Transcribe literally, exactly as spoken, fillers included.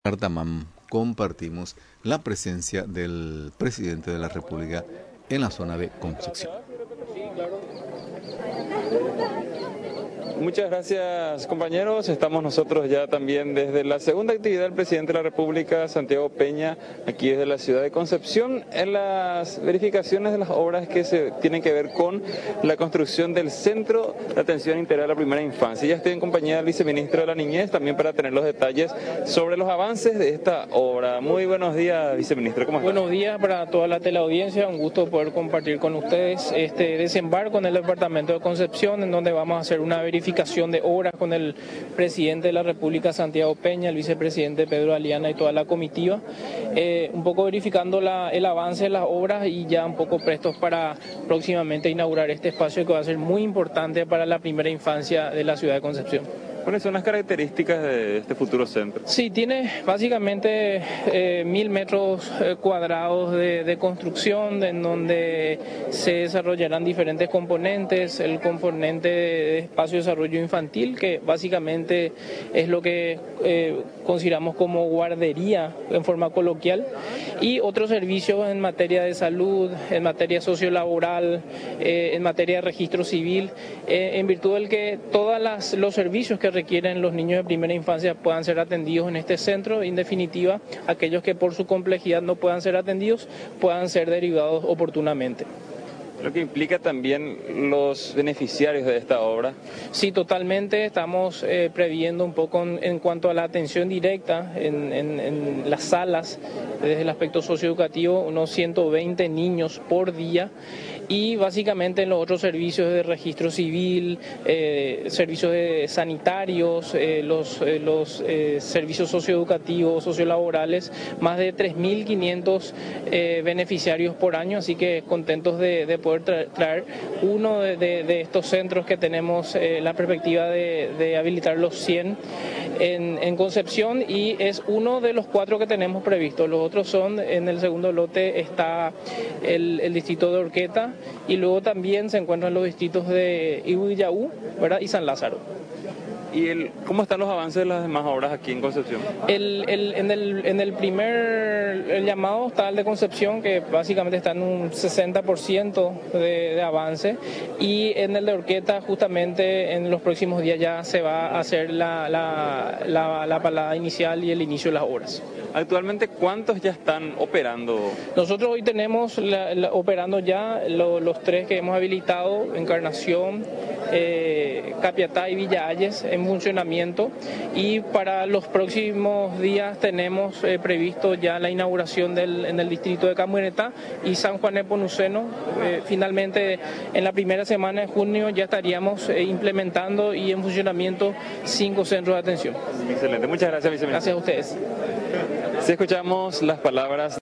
Cartamam compartimos la presencia del presidente de la República en la zona de Concepción. Muchas gracias, compañeros. Estamos nosotros ya también desde la segunda actividad del presidente de la República, Santiago Peña, aquí desde la ciudad de Concepción, en las verificaciones de las obras que se tienen que ver con la construcción del Centro de Atención Integral a la Primera Infancia. Ya estoy en compañía del viceministro de la Niñez, también para tener los detalles sobre los avances de esta obra. Muy buenos días, viceministro. ¿Cómo está? Buenos días para toda la teleaudiencia. Un gusto poder compartir con ustedes este desembarco en el departamento de Concepción, en donde vamos a hacer una verificación de obras con el presidente de la República, Santiago Peña, el vicepresidente Pedro Aliana y toda la comitiva, eh, un poco verificando la, el avance de las obras y ya un poco prestos para próximamente inaugurar este espacio que va a ser muy importante para la primera infancia de la ciudad de Concepción. ¿Cuáles son las características de este futuro centro? Sí, tiene básicamente eh, mil metros eh, cuadrados de, de construcción, en donde se desarrollarán diferentes componentes. El componente de espacio de desarrollo infantil, que básicamente es lo que eh, consideramos como guardería en forma coloquial, y otros servicios en materia de salud, en materia sociolaboral, eh, en materia de registro civil, eh, en virtud del que todos los servicios que requieren los niños de primera infancia puedan ser atendidos en este centro. En definitiva, aquellos que por su complejidad no puedan ser atendidos puedan ser derivados oportunamente. Lo que implica también los beneficiarios de esta obra. Sí, totalmente. Estamos eh, previendo un poco en, en cuanto a la atención directa en, en, en las salas, desde el aspecto socioeducativo, unos ciento veinte niños por día. Y básicamente en los otros servicios de registro civil, eh, servicios de sanitarios, eh, los, eh, los eh, servicios socioeducativos, sociolaborales, más de tres mil quinientos eh, beneficiarios por año, así que contentos de, de poder tra traer uno de, de, de estos centros que tenemos eh, la perspectiva de, de habilitar los cien en, en Concepción, y es uno de los cuatro que tenemos previstos. Los otros son, en el segundo lote está el, el distrito de Orqueta, y luego también se encuentran los distritos de Ibuyaú, ¿verdad?, y San Lázaro. ¿Y el, cómo están los avances de las demás obras aquí en Concepción? El, el, en, el, en el primer el llamado está el de Concepción, que básicamente está en un sesenta por ciento de, de avance, y en el de Orqueta justamente en los próximos días ya se va a hacer la, la, la, la palada inicial y el inicio de las obras. Actualmente, ¿cuántos ya están operando? Nosotros hoy tenemos la, la, operando ya lo, los tres que hemos habilitado: Encarnación, eh, Capiatá y Villa Hayes, en funcionamiento, y para los próximos días tenemos eh, previsto ya la inauguración del, en el distrito de Camioneta y San Juan Nepomuceno. Eh, finalmente, en la primera semana de junio ya estaríamos eh, implementando y en funcionamiento cinco centros de atención. Excelente, muchas gracias, viceministro. Gracias a ustedes. Si escuchamos las palabras